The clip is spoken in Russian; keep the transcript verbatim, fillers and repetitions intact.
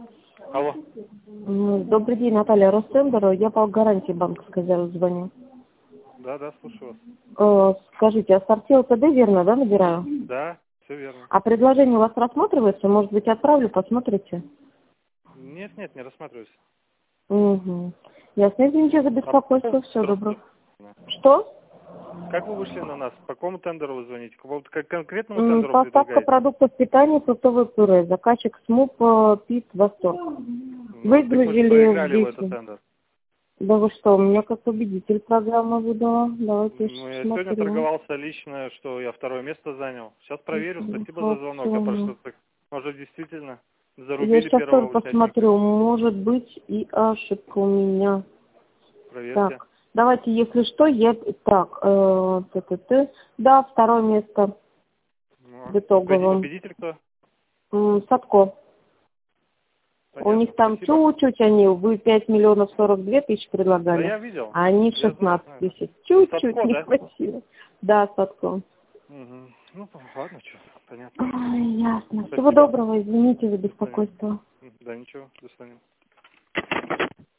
Алло. М, Добрый день, Наталья Ростендер. Я по гарантии банковской звоню. Да, да, слушаю вас. Э, Скажите, ассорти ЛТД верно, да, набираю? Да, все верно. А предложение у вас рассматривается? Может быть, отправлю, посмотрите? Нет, нет, не рассматриваюсь. Угу. Ясно, извините за А по беспокойство, все какому добро. тендеру? Что? Как вы вышли на нас? По какому тендеру вы звоните? К какому- к конкретному М, тендеру Поставка предлагаете? продуктов питания, фруктовое пюре. Заказчик СМУП э, Пит Восторг. Ну, так вы же Выгрузили в проиграли в этот десять. тендер. Да вы что, у меня как победитель программа выдала. Давайте Ну, я сегодня смотрю. торговался лично, что я второе место занял. Сейчас проверю. Спасибо за звонок. А Информационно. что так, может, действительно Я зарубили сейчас тоже первого участника? посмотрю, может быть и ошибка у меня. Проверьте. Так, давайте, если что, я... Так, э, т -т -т. Да, второе место Ну, в победи- итоговом. победитель кто? М, Садко. У них Понятно. там Спасибо. чуть-чуть они, вы пять миллионов сорок две тысячи Да предлагали, я видел. а они Я знаю, шестнадцать знаю. тысяч. Чуть-чуть Садко, не да? хватило. Да, Садко. Угу. Ну, ладно, что, понятно. Ой, ясно. Всего Спасибо. доброго, извините за До свидания. беспокойство. М, Да, ничего, до свидания.